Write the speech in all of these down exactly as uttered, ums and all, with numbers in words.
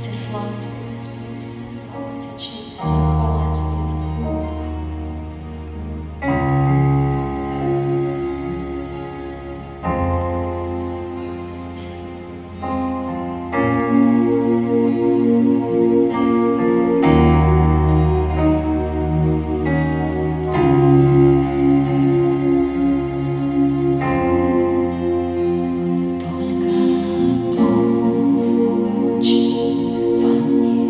Вся слава Тебе, Господь, вся слава, вся честь, вся хвала Тебе, Иисус. Только озвучь во мне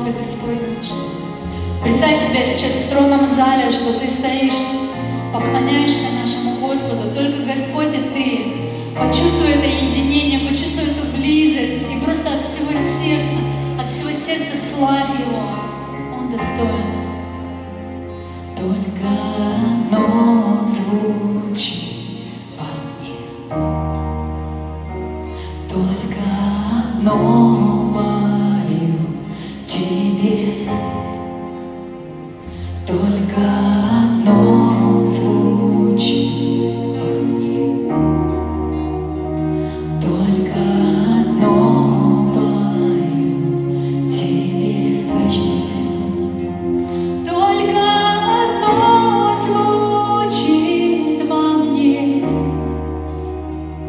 Ты Господь наш. Представь себя сейчас в тронном зале, что ты стоишь, поклоняешься нашему Господу, только Господь и ты. Почувствуй это единение, почувствуй эту близость и просто от всего сердца, от всего сердца славь Его. Он достоин. Только одно звучит во мне, только одно пою Тебе, только одно звучит во мне, только одно пою Тебе. Давай еще раз споем. Только одно звучит во мне,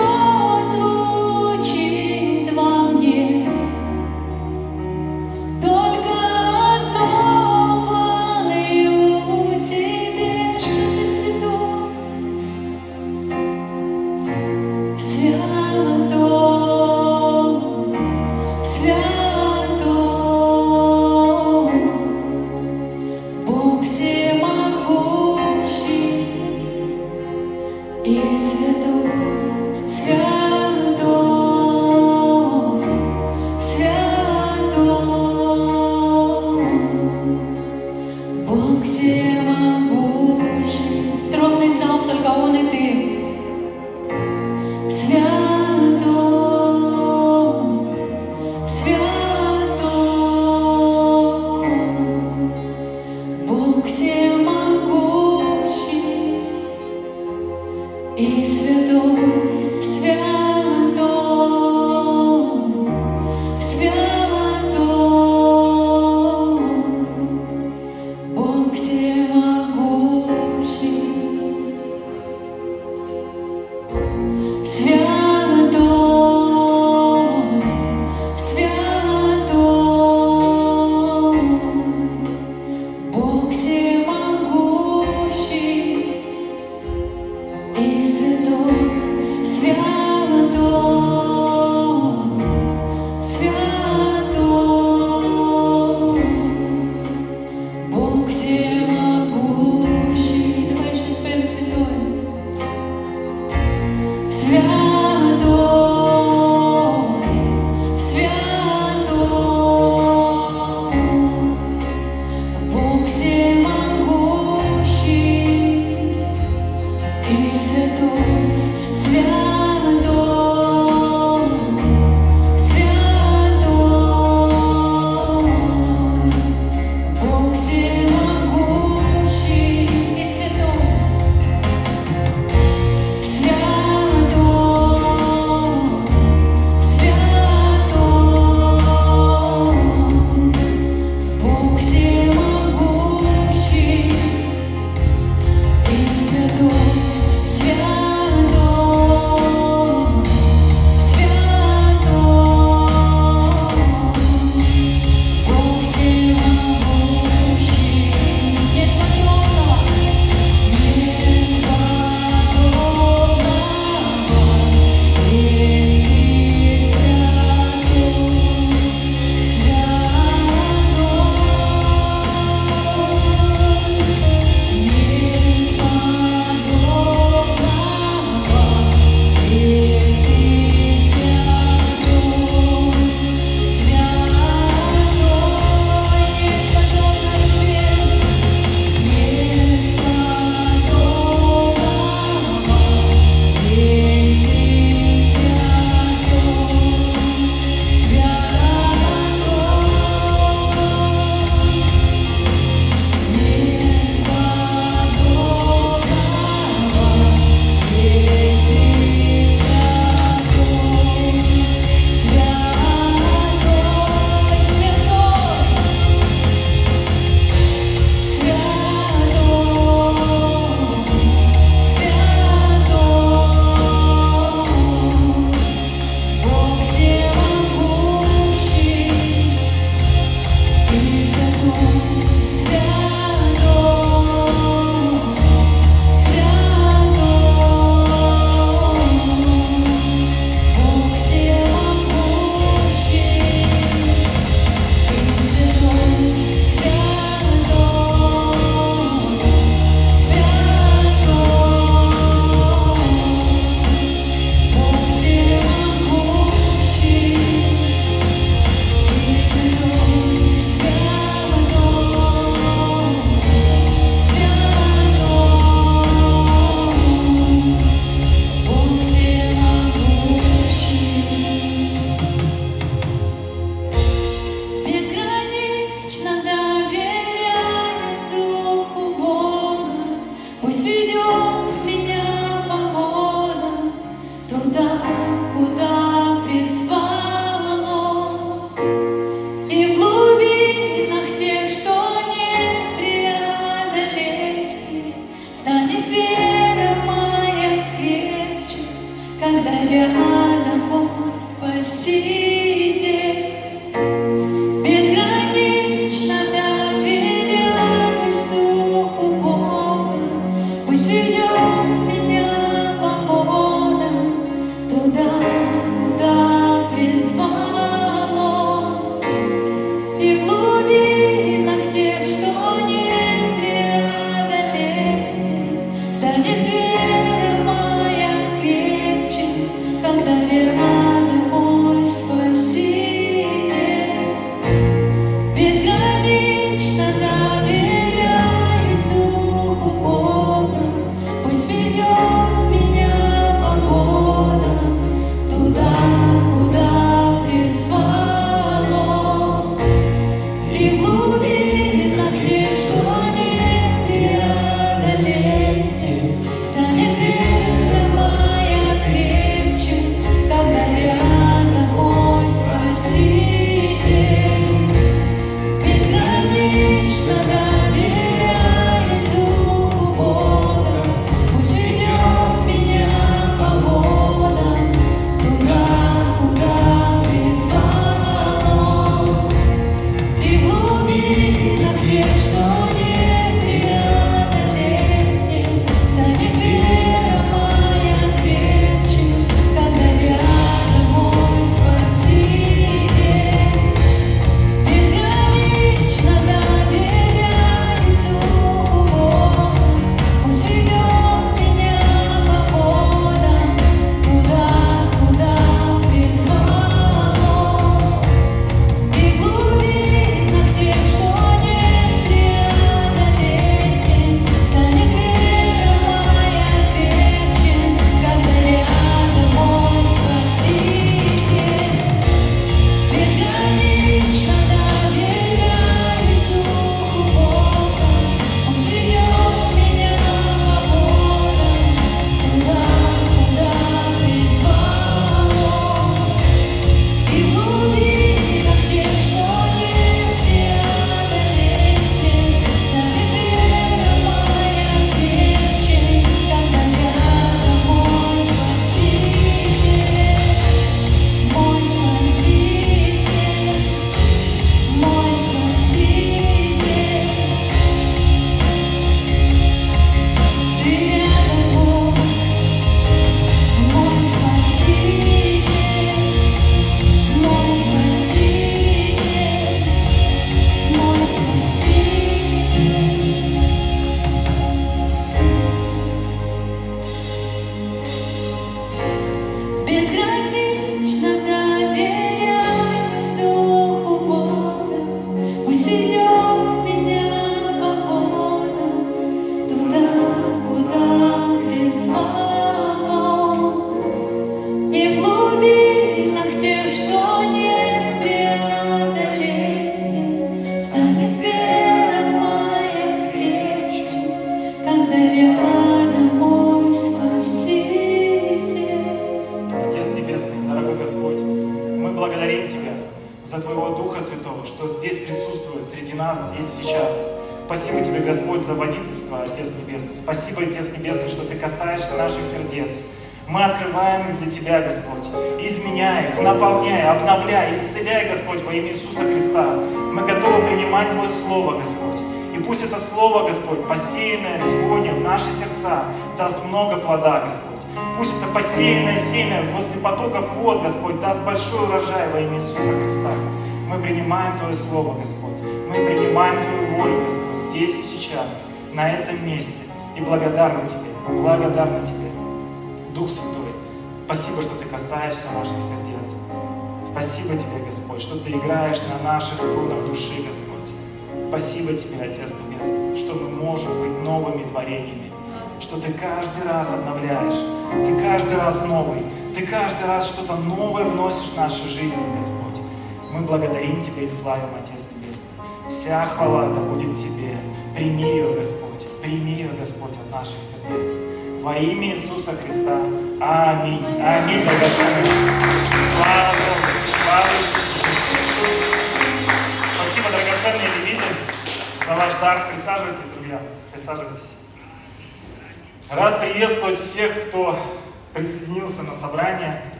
здесь присутствует, среди нас, здесь, сейчас. Спасибо Тебе, Господь, за водительство, Отец Небесный. Спасибо, Отец Небесный, что Ты касаешься наших сердец. Мы открываем их для Тебя, Господь. Изменяй их, наполняй, обновляй, исцеляй, Господь, во имя Иисуса Христа. Мы готовы принимать Твое Слово, Господь. И пусть это Слово, Господь, посеянное сегодня в наши сердца, даст много плода, Господь. Пусть это посеянное семя возле потоков вод, Господь, даст большой урожай во имя Иисуса Христа. Мы принимаем Твое Слово, Господь. Мы принимаем Твою волю, Господь, здесь и сейчас, на этом месте. И благодарны Тебе, благодарны Тебе. Дух Святой, спасибо, что Ты касаешься наших сердец. Спасибо Тебе, Господь, что Ты играешь на наших струнах души, Господь. Спасибо Тебе, Отец Небесный, что мы можем быть новыми творениями, что Ты каждый раз обновляешь, Ты каждый раз новый, Ты каждый раз что-то новое вносишь в наши жизни, Господь. Мы благодарим Тебя и славим, Отец Небесный. Вся хвала да будет Тебе. Прими ее, Господь, прими ее, Господь, от наших сердец. Во имя Иисуса Христа. Аминь. Аминь, драгоценный. Слава Богу. Слава Иисусу Христу. Спасибо, драгоценные левиты, за ваш дар. Присаживайтесь, друзья. Присаживайтесь. Рад приветствовать всех, кто присоединился на собрание.